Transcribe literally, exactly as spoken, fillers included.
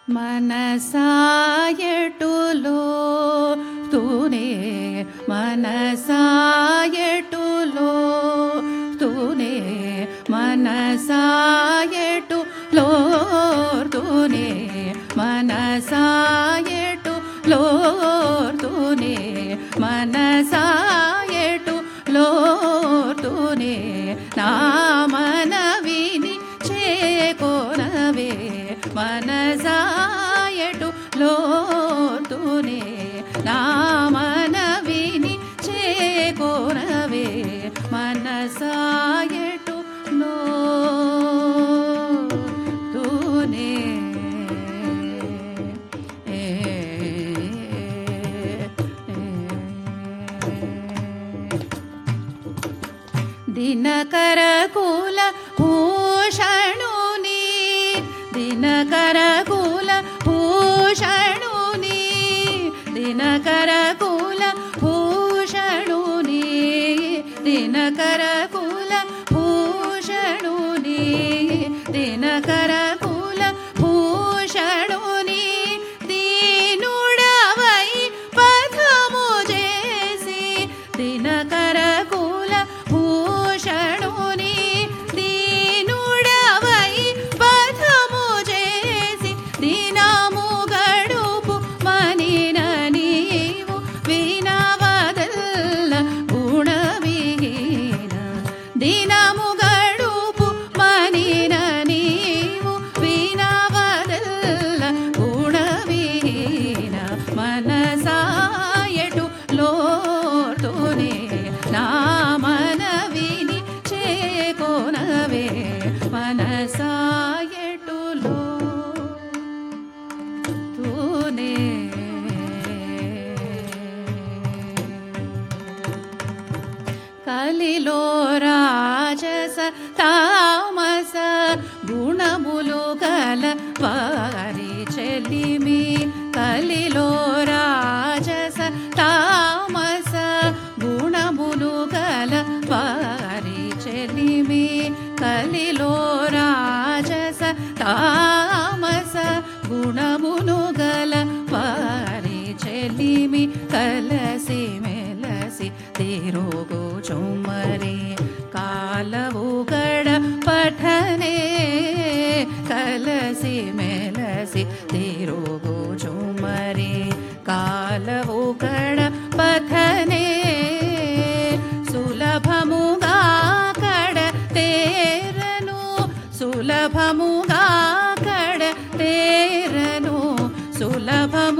మనసాయటులో తూనే మనసాయటులో తూనే మనసాయటులో తూనే మనసాయటులో తూనే మనసాయటులో తూనే నా మనవిని చేకొనవే మనసాయటులో తూనే నా మనవిని చేకొనవే మనసాయటులో తూనే దినకర కుల భూషణుని దినకర కుల భూషణుని దినకర కుల భూషణుని దినకర కుల భూషణుని దినకర కుల భూషణుని దీనుడవై పథము చేసి దినకర కుల భూషణుని దీనుడవై పథము చేసి దినము గడుపు మనిన నీవు వినవదల్ల గుణవిహీన దినము గడుపు మనిన నీవు వినవదల్ల గుణవిహీన మనసాయటులో తూనే నా మనవిని చేకొనవే మనసాయటులో తూనే కలిలో రాజస తామస గుణములు గల వారి చెలిమి కలిలో రాజస తామస గుణములు గల వారి చెలిమి కలిలో రాజస తామస గుణములు గల వారి చెలిమి కలసి మెలసి తిరుగు చుమ్మరి కాలవు గడ పఠనే కలసి మెలసి తిరుగు చుమ్మరి కాలవు గడ పఠనే సులభముగా కడ తేరను సులభముగా కడ తేరను సులభము